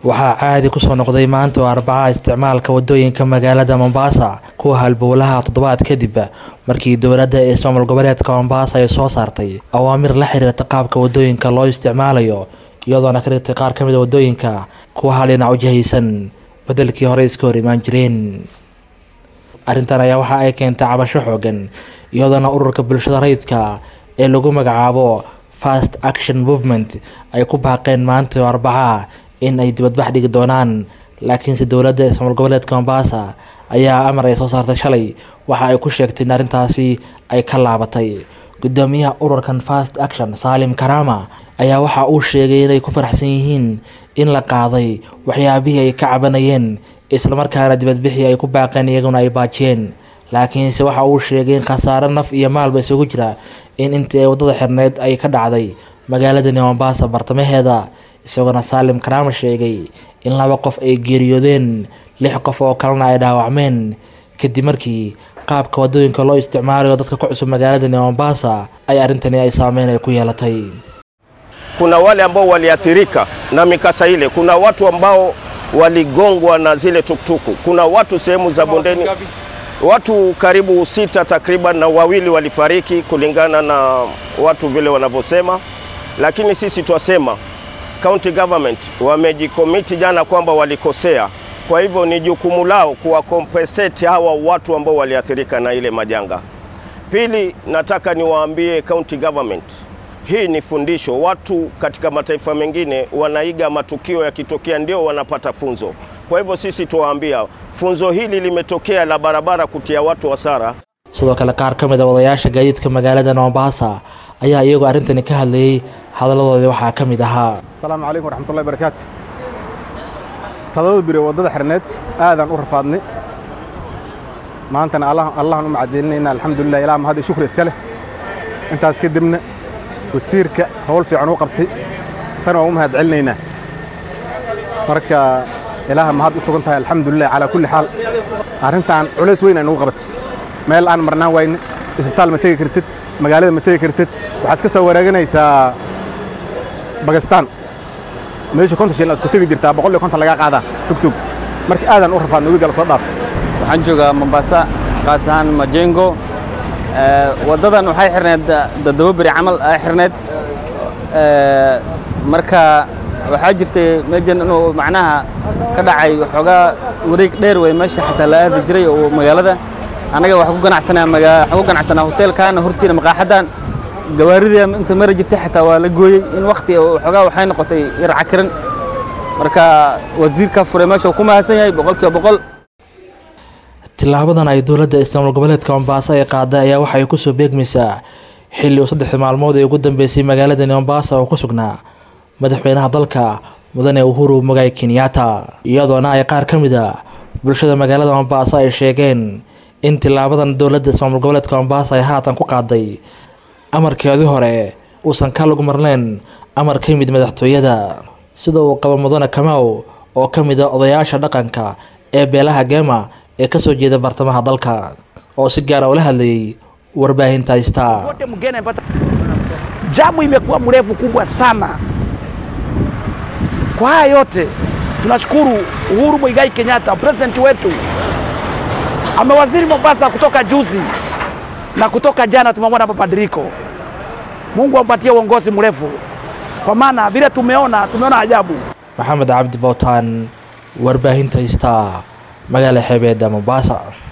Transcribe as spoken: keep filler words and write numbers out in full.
waxaa caadi ku soo noqday maanta oo Arbaca isticmaalka wadooyinka magaalada Mombasa kuwa halbowlaha toddobaad kadib markii dowladda ismaamul goboleedka Mombasa ay soo saartay awaamir la xiriirta qaabka wadooyinka loo isticmaalayo iyadoo ka dhigtay qaar kamid ah wadooyinka kuwa hal dhinac u jihaysan bedelkii hore iska hor imaan jireen. arrintan ayaa waxa ay keentay cabasho xoogan iyadoo ururka bulshada rayidka ee lagu magacaabo Fast Action Movement ay ku baaqeen maanta oo Arbaca in ay dibadbax dhigi doonaan, laakiin si dowladda ismaamul goboleedka Mombasa ayaa amar ay soo saartay shalay waxa ay ku sheegtay in arrintaasi ay ka laabatay. gudoomiyaha ururkan Fast Action Salim Karama ayaa waxa uu sheegay inay ku faraxsan yihiin in la qaaday waxyaabihii ay ka cabanayeen isla markaana dibadbixii ay ku baaqeen iyaguna ay baajiyeen, laakiin se waxa uu sheegay in khasaare naf iyo maalba isugu jira in intii ay wadada xirneed ay ka dhacday magaalada Mombasa bartamaheeda. isagoo Salim Karama sheegay in laba qof ay geeriyoodeen lix qof oo kalena ay dhaawacmeen kadib markii qaabka wadooyinka loo isticmaalayo dadka ku cusub magaalada Mombasa ay arintani ay saameyn ay ku yeelatay. Kuna wale ambao waliathirika na mikasa ile, kuna watu ambao waligongwa na zile tuktuku, kuna watu sehemu za bondeni, watu karibu sita takriban, na wawili walifariki kulingana na watu vile wanavyosema. Lakini sisi twasema county government wamejikomiti jana kwamba walikosea, kwa hivyo ni jukumu lao kuwakompensate hawa watu ambao waliathirika na ile majanga. Pili, nataka niwaambie county government, hii ni fundisho. Watu katika mataifa mengine wanaiga matukio yakitokea ndio wanapata funzo. Kwa hivyo sisi tuwaambia funzo hili limetokea la barabara kutia watu hasara. sidoo kale qaar kamid ah wadayaasha gaadiidka magaalada Mombasa ayaa iyagu arintani ka hadlayay. hadaladooda waxaa kamid ahaa: Assalaamu alaykum warahmatullahi wabarakatuh. Tadawada biri wadada xirneed aadan u rafaadnay maantana allah allah u macdeelnayna alxamdulillah ilaa ma hada shukr iska leh. intaas kadibna wasiirka hawl fiican u qabtay sana u mahad celinayna, marka ilaaha ma had u sugantahay alxamdulillah ala kulli xaal. arintan culays weyn ay nagu qabatay, meel aan marnaan wayne, isbitaal ma tagi kartid, magaalada ma tagi kartid, waxaad ka soo wareeganaysaa Pakistan meesha konton shilin isku tagi jirtaa boqol iyo konton laga qaada tugtug. marka aadan u rafaadnay wiiga la soo dhaaf. waxaan joogaa Mombasa qaas ahaan Majengo. wadadan waxay xirneed dadaba bari camal ay xirneed, marka waxaa jirtay meejan inuu macnaha ka dhacay waxoogaa wareeg dheer way meesha xataa la aadi jiray oo magaalada anaga wax ku ganacsanaa magaalada wax ku ganacsanaa hotelkan hortiina maqaaxadan gawaarida inta mara jirtay xataa waa la gooyay in waqti waxoogaa waxay noqotay yar cakiran. marka wasiirka furay meesha uu ku mahadsan yahay boqolkiiba boqol. tilaabadan ay dowladda ismaamul goboleedka Mombasa ay qaaday ayaa waxay ku soo beegmaysaa xilli uu saddex maalmood ay ugu dambeysay magaalada Mombasa oo ku sugnaa madaxweynaha dalka mudane Uhuru Muigai Kenyatta, iyadoona ay qaar kamid ah bulshada magaalada Mombasa ay sheegeen in tilaabadan dowladda ismaamul goboleedka Mombasa ay haatan ku qaaday amarkeedii hore uusan ka lagu marneen amar ka mid madaxtooyada, sida uu qabo mudane Kamau oo kamid ah odayaasha dhaqanka ee beelaha Gema ee ka soo jeeda bartamaha dalka oo si gaar ah ula hadlayay warbaahinta Star. wote mgeni mpata jamu imekuwa mrefu kubwa sana. Kwa haya yote tunashukuru Uhuru Muigai Kenyatta, president wetu amewaziri Mombasa kutoka juzi na kutoka jana tumemwona mabadiliko. Mungu ampatie uongozi mrefu, kwa maana vile tumeona tumeona ajabu. Maxamed Abdi Bowtaan, warbaahinta Star, magaalada xeebeeda Mombasa.